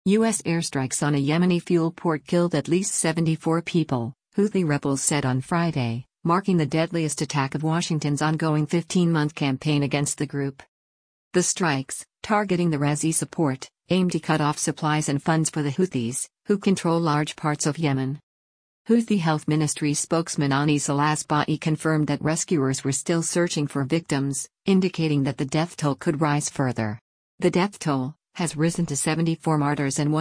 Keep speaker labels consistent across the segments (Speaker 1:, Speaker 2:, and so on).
Speaker 1: U.S. airstrikes on a Yemeni fuel port killed at least 74 people, Houthi rebels said on Friday, marking the deadliest attack of Washington's ongoing 15-month campaign against the group. The strikes, targeting the Razi support, aim to cut off supplies and funds for the Houthis, who control large parts of Yemen. Houthi Health Ministry spokesman Anis Al-Asba'i confirmed that rescuers were still searching for victims, indicating that the death toll could rise further. The death toll has risen to 74 martyrs and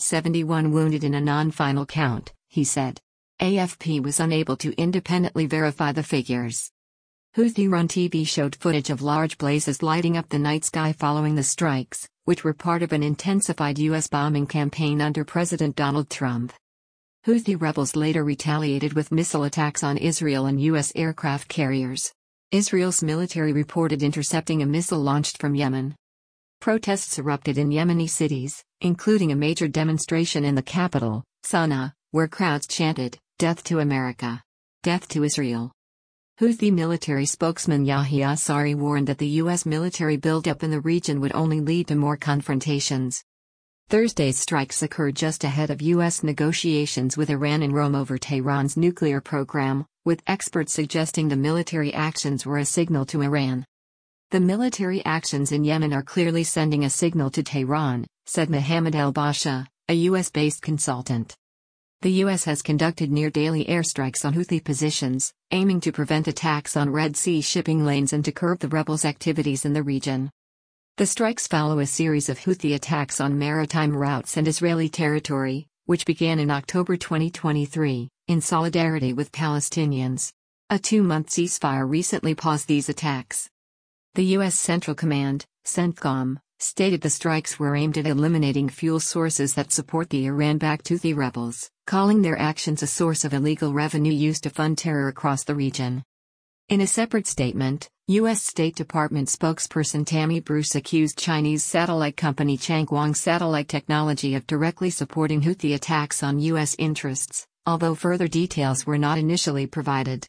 Speaker 1: 171 wounded in a non-final count, he said. AFP was unable to independently verify the figures. Houthi-run TV showed footage of large blazes lighting up the night sky following the strikes, which were part of an intensified U.S. bombing campaign under President Donald Trump. Houthi rebels later retaliated with missile attacks on Israel and U.S. aircraft carriers. Israel's military reported intercepting a missile launched from Yemen. Protests erupted in Yemeni cities, including a major demonstration in the capital, Sana'a, where crowds chanted, "Death to America! Death to Israel!" Houthi military spokesman Yahya Sari warned that the U.S. military buildup in the region would only lead to more confrontations. Thursday's strikes occurred just ahead of U.S. negotiations with Iran in Rome over Tehran's nuclear program, with experts suggesting the military actions were a signal to Iran. "The military actions in Yemen are clearly sending a signal to Tehran," said Mohammed El-Basha, a U.S.-based consultant. The U.S. has conducted near-daily airstrikes on Houthi positions, aiming to prevent attacks on Red Sea shipping lanes and to curb the rebels' activities in the region. The strikes follow a series of Houthi attacks on maritime routes and Israeli territory, which began in October 2023, in solidarity with Palestinians. A 2-month ceasefire recently paused these attacks. The U.S. Central Command, CENTCOM, stated the strikes were aimed at eliminating fuel sources that support the Iran-backed Houthi rebels, calling their actions a source of illegal revenue used to fund terror across the region. In a separate statement, U.S. State Department spokesperson Tammy Bruce accused Chinese satellite company Changhuang Satellite Technology of directly supporting Houthi attacks on U.S. interests, although further details were not initially provided.